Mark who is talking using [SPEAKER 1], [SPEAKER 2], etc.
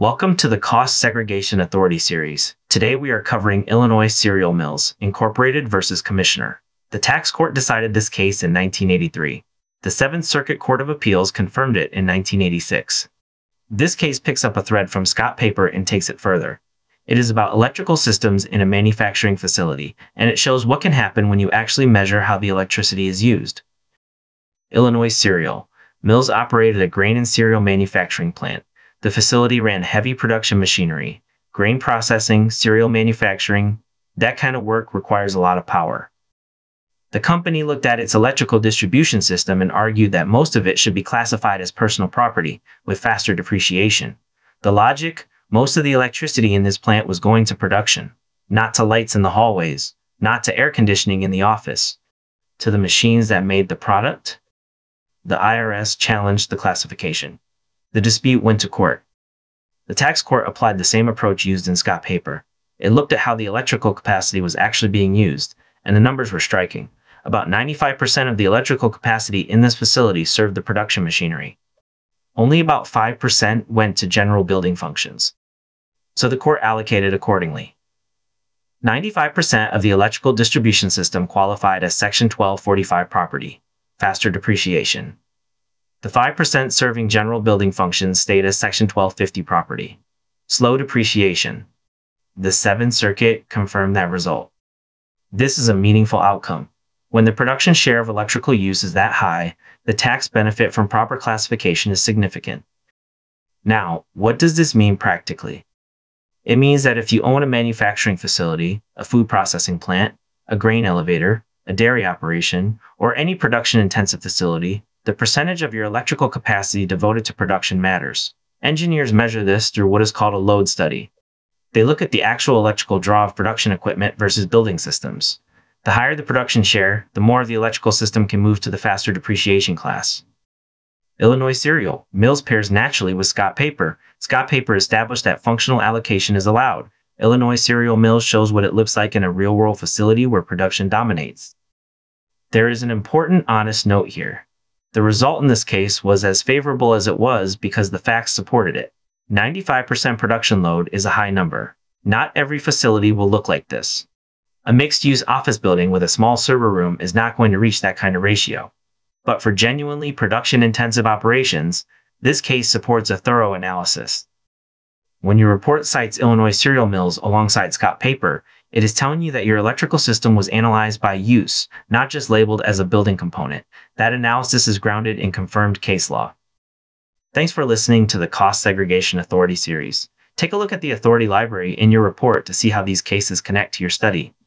[SPEAKER 1] Welcome to the Cost Segregation Authority series. Today we are covering Illinois Cereal Mills, Incorporated versus Commissioner. The tax court decided this case in 1983. The Seventh Circuit Court of Appeals confirmed it in 1986. This case picks up a thread from Scott Paper and takes it further. It is about electrical systems in a manufacturing facility, and it shows what can happen when you actually measure how the electricity is used. Illinois Cereal Mills operated a grain and cereal manufacturing plant. The facility ran heavy production machinery, grain processing, cereal manufacturing. That kind of work requires a lot of power. The company looked at its electrical distribution system and argued that most of it should be classified as personal property, with faster depreciation. The logic: most of the electricity in this plant was going to production, not to lights in the hallways, not to air conditioning in the office, to the machines that made the product. The IRS challenged the classification. The dispute went to court. The tax court applied the same approach used in Scott Paper. It looked at how the electrical capacity was actually being used, and the numbers were striking. About 95% of the electrical capacity in this facility served the production machinery. Only about 5% went to general building functions. So the court allocated accordingly. 95% of the electrical distribution system qualified as Section 1245 property, faster depreciation. The 5% serving general building functions stayed as Section 1250 property, slow depreciation. The Seventh Circuit confirmed that result. This is a meaningful outcome. When the production share of electrical use is that high, the tax benefit from proper classification is significant. Now, what does this mean practically? It means that if you own a manufacturing facility, a food processing plant, a grain elevator, a dairy operation, or any production-intensive facility, the percentage of your electrical capacity devoted to production matters. Engineers measure this through what is called a load study. They look at the actual electrical draw of production equipment versus building systems. The higher the production share, the more of the electrical system can move to the faster depreciation class. Illinois Cereal Mills pairs naturally with Scott Paper. Scott Paper established that functional allocation is allowed. Illinois Cereal Mills shows what it looks like in a real-world facility where production dominates. There is an important honest note here. The result in this case was as favorable as it was because the facts supported it. 95% production load is a high number. Not every facility will look like this. A mixed-use office building with a small server room is not going to reach that kind of ratio. But for genuinely production-intensive operations, this case supports a thorough analysis. When your report cites Illinois Cereal Mills alongside Scott Paper, it is telling you that your electrical system was analyzed by use, not just labeled as a building component. That analysis is grounded in confirmed case law. Thanks for listening to the Cost Segregation Authority series. Take a look at the authority library in your report to see how these cases connect to your study.